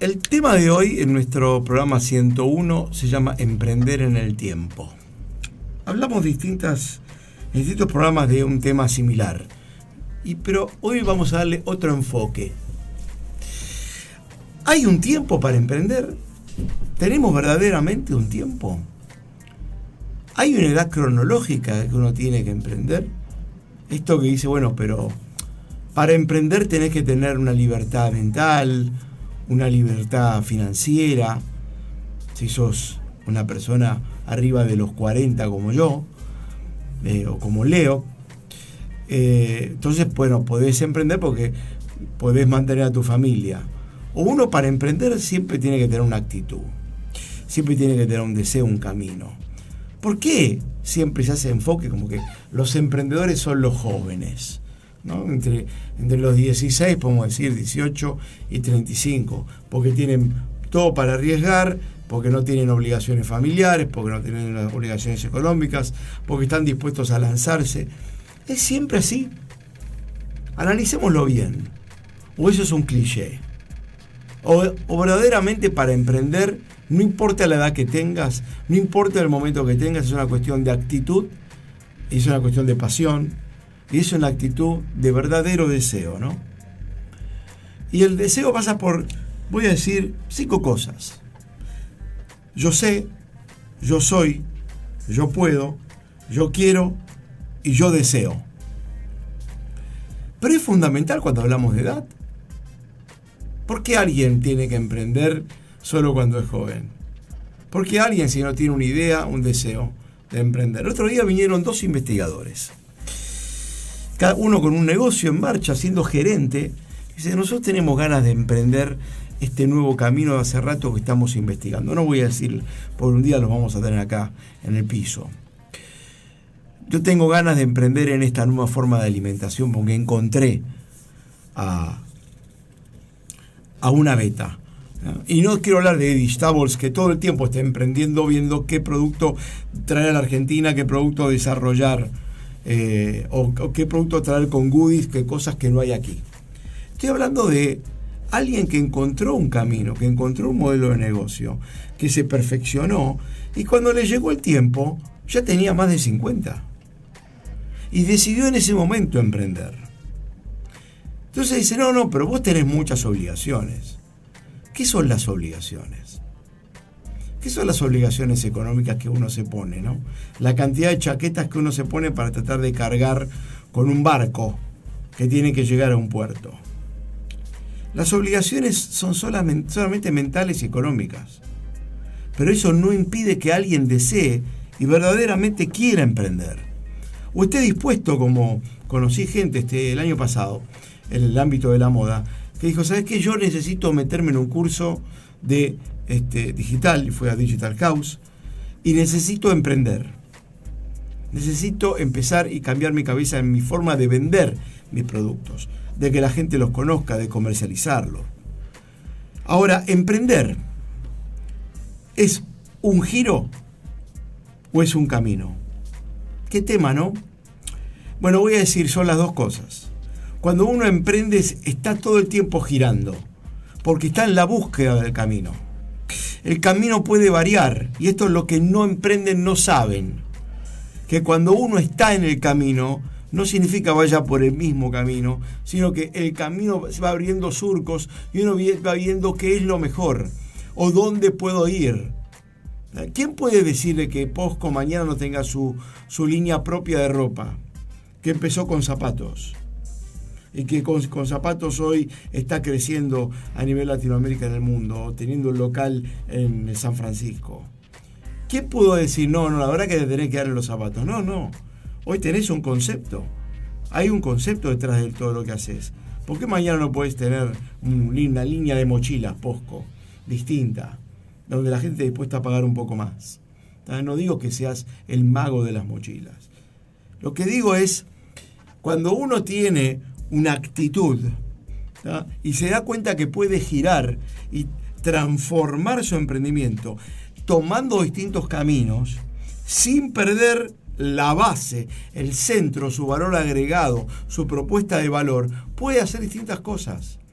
El tema de hoy en nuestro programa 101 se llama Emprender en el tiempo. Hablamos en distintos programas de un tema similar, pero hoy vamos a darle otro enfoque. ¿Hay un tiempo para emprender? ¿Tenemos verdaderamente un tiempo? ¿Hay una edad cronológica que uno tiene que emprender? Esto que dice, bueno, pero para emprender tenés que tener una libertad mental, una libertad financiera. Si sos una persona arriba de los 40 como yo, o como Leo, entonces, bueno, podés emprender porque podés mantener a tu familia. O uno para emprender siempre tiene que tener una actitud, siempre tiene que tener un deseo, un camino. ¿Por qué siempre se hace enfoque como que los emprendedores son los jóvenes, ¿no? Entre los 16, podemos decir 18 y 35, porque tienen todo para arriesgar, porque no tienen obligaciones familiares, porque no tienen obligaciones económicas, porque están dispuestos a lanzarse? ¿Es siempre así? Analicémoslo bien. ¿O eso es un cliché? ¿O verdaderamente para emprender, no importa la edad que tengas, no importa el momento que tengas, es una cuestión de actitud, es una cuestión de pasión, y es una actitud de verdadero deseo, ¿no? Y el deseo pasa por, voy a decir, 5 cosas. Yo sé, yo soy, yo puedo, yo quiero y yo deseo. Pero es fundamental cuando hablamos de edad. ¿Por qué alguien tiene que emprender solo cuando es joven? ¿Por qué alguien, si no tiene una idea, un deseo de emprender? El otro día vinieron 2 investigadores, cada uno con un negocio en marcha, siendo gerente. Dice, nosotros tenemos ganas de emprender este nuevo camino de hace rato que estamos investigando. No voy a decir, por un día los vamos a tener acá en el piso. Yo tengo ganas de emprender en esta nueva forma de alimentación porque encontré a una beta. Y no quiero hablar de Eddie Stables, que todo el tiempo está emprendiendo, viendo qué producto traer a la Argentina, qué producto desarrollar, o qué producto traer con goodies, qué cosas que no hay aquí. Estoy hablando de alguien que encontró un camino, que encontró un modelo de negocio, que se perfeccionó, y cuando le llegó el tiempo, ya tenía más de 50. Y decidió en ese momento emprender. Entonces dice, no, pero vos tenés muchas obligaciones. ¿Qué son las obligaciones? ¿Qué son las obligaciones económicas que uno se pone, ¿no? La cantidad de chaquetas que uno se pone para tratar de cargar con un barco que tiene que llegar a un puerto. Las obligaciones son solamente mentales y económicas. Pero eso no impide que alguien desee y verdaderamente quiera emprender. O esté dispuesto, como conocí gente el año pasado, en el ámbito de la moda, que dijo, ¿sabes qué? Yo necesito meterme en un curso de digital, y fue a Digital House, y necesito emprender. Necesito empezar y cambiar mi cabeza en mi forma de vender mis productos, de que la gente los conozca, de comercializarlos. Ahora, emprender, ¿es un giro o es un camino? ¿Qué tema, no? Bueno, voy a decir, son las dos cosas. Cuando uno emprende está todo el tiempo girando, porque está en la búsqueda del camino. El camino puede variar, y esto es lo que no emprenden, no saben. Que cuando uno está en el camino, no significa vaya por el mismo camino, sino que el camino va abriendo surcos y uno va viendo qué es lo mejor, o dónde puedo ir. ¿Quién puede decirle que Posco mañana no tenga su línea propia de ropa? Que empezó con zapatos. Y que con zapatos hoy está creciendo a nivel Latinoamérica en el mundo, teniendo un local en San Francisco. ¿Quién pudo decir, no, la verdad que te tenés que dar en los zapatos? No. Hoy tenés un concepto. Hay un concepto detrás de todo lo que haces. ¿Por qué mañana no podés tener una línea de mochilas, Posco, distinta, donde la gente esté dispuesta a pagar un poco más? No digo que seas el mago de las mochilas. Lo que digo es, cuando uno tiene una actitud, ¿tá? Y se da cuenta que puede girar y transformar su emprendimiento tomando distintos caminos sin perder la base, el centro, su valor agregado, su propuesta de valor, puede hacer distintas cosas.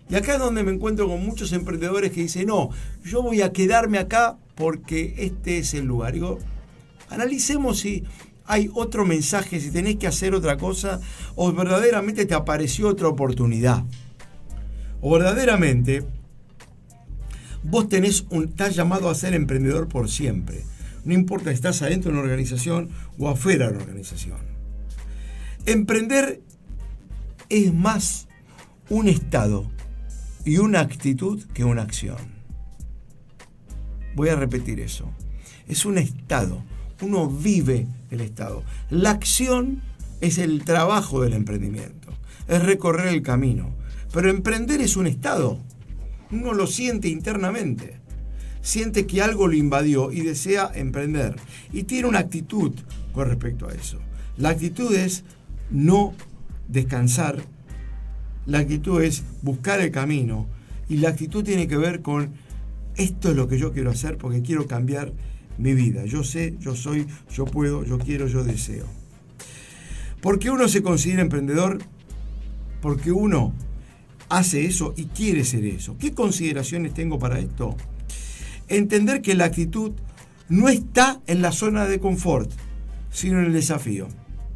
Y acá es donde me encuentro con muchos emprendedores que dicen, no, yo voy a quedarme acá porque este es el lugar. Digo, analicemos si hay otro mensaje, si tenés que hacer otra cosa, o verdaderamente te apareció otra oportunidad. O verdaderamente vos estás llamado a ser emprendedor por siempre. No importa si estás adentro de una organización o afuera de una organización. Emprender es más un estado y una actitud que una acción. Voy a repetir eso. Es un estado. Uno vive el estado. La acción es el trabajo del emprendimiento. Es recorrer el camino. Pero emprender es un estado. Uno lo siente internamente. Siente que algo lo invadió y desea emprender. Y tiene una actitud con respecto a eso. La actitud es no descansar. La actitud es buscar el camino. Y la actitud tiene que ver con esto es lo que yo quiero hacer porque quiero cambiar mi vida. Yo sé, yo soy, yo puedo, yo quiero, yo deseo. ¿Por qué uno se considera emprendedor? Porque uno hace eso y quiere ser eso. ¿Qué consideraciones tengo para esto? Entender que la actitud no está en la zona de confort, sino en el desafío.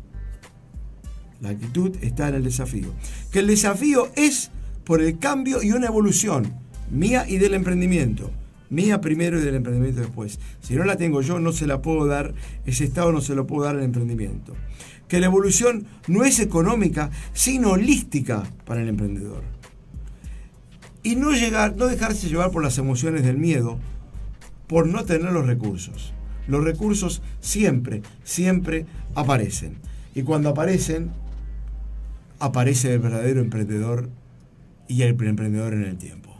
La actitud está en el desafío. Que el desafío es por el cambio y una evolución mía y del emprendimiento. Mía primero y del emprendimiento después. Si no la tengo yo, no se la puedo dar, ese estado no se lo puedo dar al emprendimiento. Que la evolución no es económica, sino holística para el emprendedor. Y no dejarse llevar por las emociones del miedo, por no tener los recursos. Los recursos siempre aparecen. Y cuando aparecen, aparece el verdadero emprendedor y el emprendedor en el tiempo.